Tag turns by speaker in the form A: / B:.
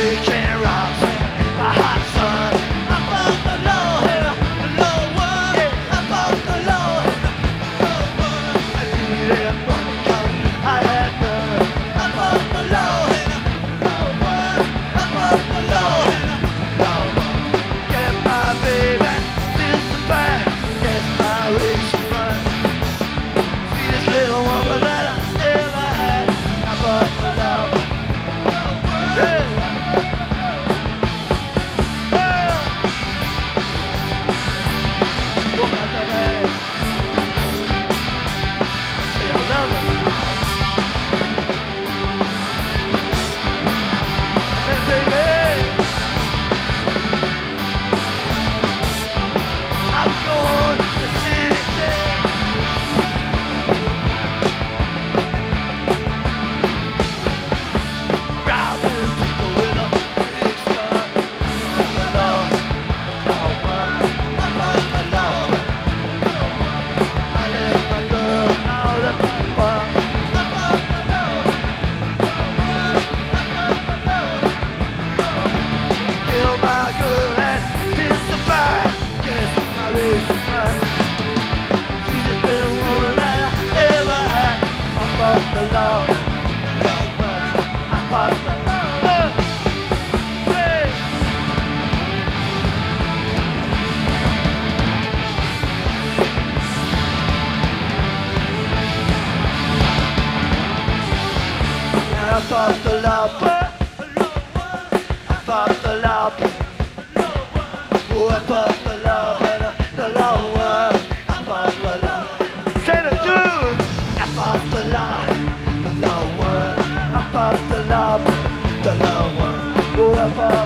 A: I thought the love, I thought the love, oh, I thought the love, and the love was, I thought the love. Say the truth, I thought the love was, I thought the love was, oh, I thought.